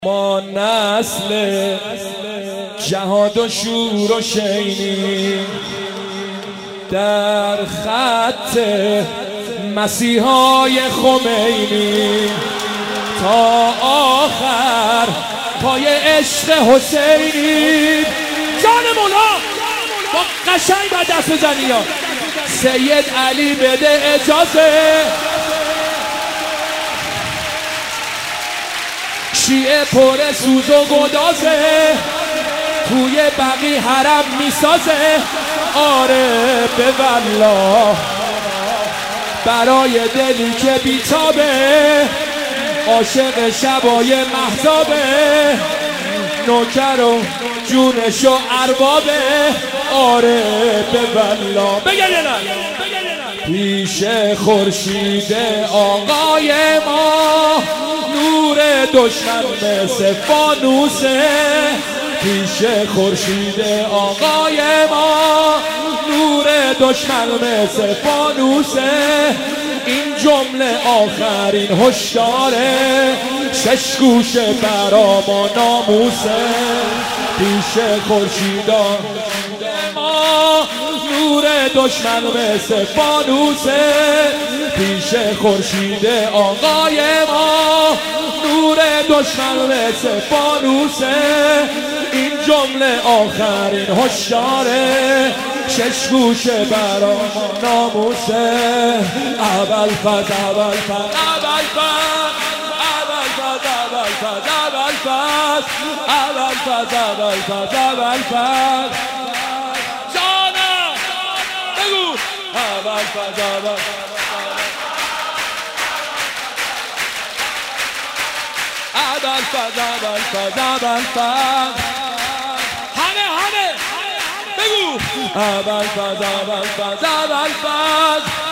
ما نسل جهاد و شور و شینی در خط مسیحای خمینی تا آخر پای عشق حسینی. جان مولا با قشنگ باید دست بزنی یا سید علی بده اجازه. شیعه پر سوز و گدازه توی بقی حرم میسازه. آره به والله برای دلی که بیتابه عاشق شبای مهتابه نوکر و جونش و اربابه. آره به والله بگه نه پیش خورشید آقای ما نور دشمن مثل فانوسه. پیش خورشید آقای ما نور دشمن مثل فانوسه. این جمله آخرین هشداره شش گوشه برا ما ناموسه. پیش خورشید ما نور دشمن مثل فانوسه. پیش خورشید آقای ما نور دشمن مثل فانوسه. این جمله آخرین هشداره شش گوشه برا ما ناموسه. اول فز اول فز اول فز اول فز اول فز اول فز اول فز اول فز اول فز جانم بگو اول فز اول اول فز اول فز اول فز همه بگو اول فز اول فز اول فز